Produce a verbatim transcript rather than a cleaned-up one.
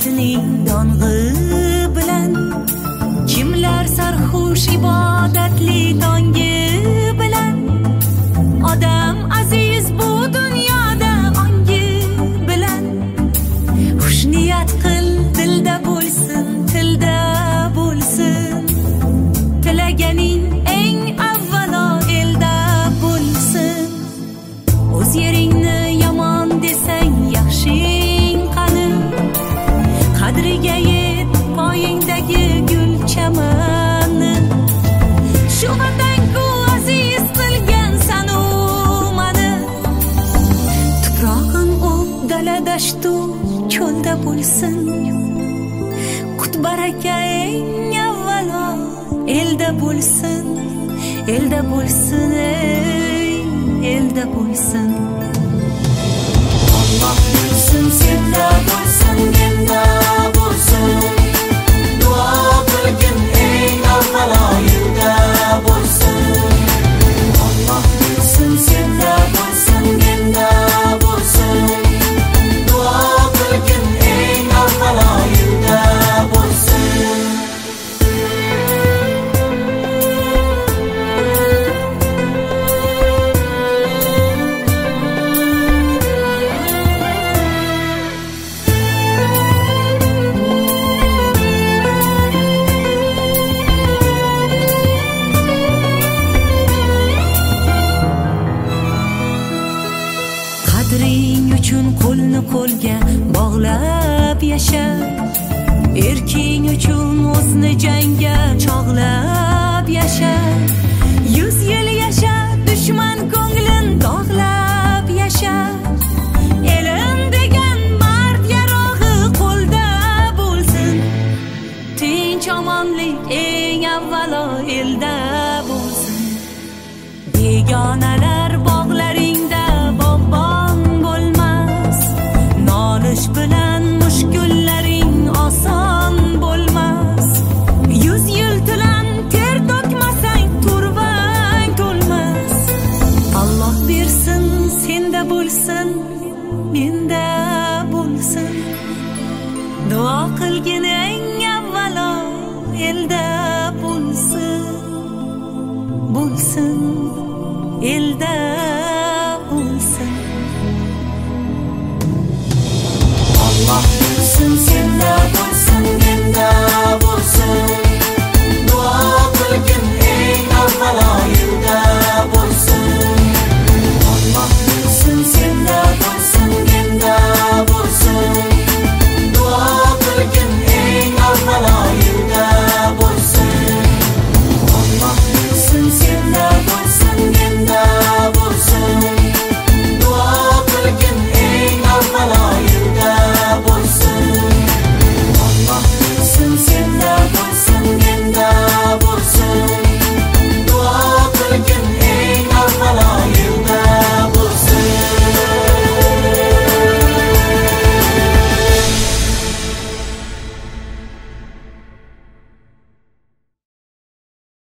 nafsining dong'i bilan, kimlar sarxush ibodatli tongi bilan, odam aziz bu dunyoda ongi bilan. Xushniyat qil, dilda bo'lsin, tilda bo'lsin, tilaganing eng avvalo elda bo'lsin. O'z yeringni yomon desang yaxshing qani, qadriga yet poyingdagi gul chamanni. Shu vatanku aziz qilgansan u mani, tuprog'im u dala dashtu cho'lda bo'lsin. Qut baraka eng avvalo elda bo'lsin, elda bo'lsin, ey elda bo'lsin. Allah bilsin, senda bo'lsin, menda bo'lsin. Duo qilgin eng avvalo elda bo'lsin. Allah bilsin, senda bo'lsin, menda bo'lsin. Duo qilgin eng avvalo elda bo'lsin. Qadring uchun qo'lni qo'lga bog'lab yasha, erking uchun o'zni jangga chog'lab yasha. Yuz yil yasha, dushman ko'nglin dog'lab yasha. Elim degan mard yarog'i qo'lda bo'lsin, tinch omonlik eng avvalo elda bo'lsin. Begonalar bog'laringda bog'bon bo'lmas, nolish bilan mushkullaring oson bo'lmas. Yuz yil tilan ter to'kmasang turvang to'lmas. Alloh bersin, senda bo'lsin, menda bo'lsin. Duo qilgin eng avvalo elda bo'lsin, bo'lsin elda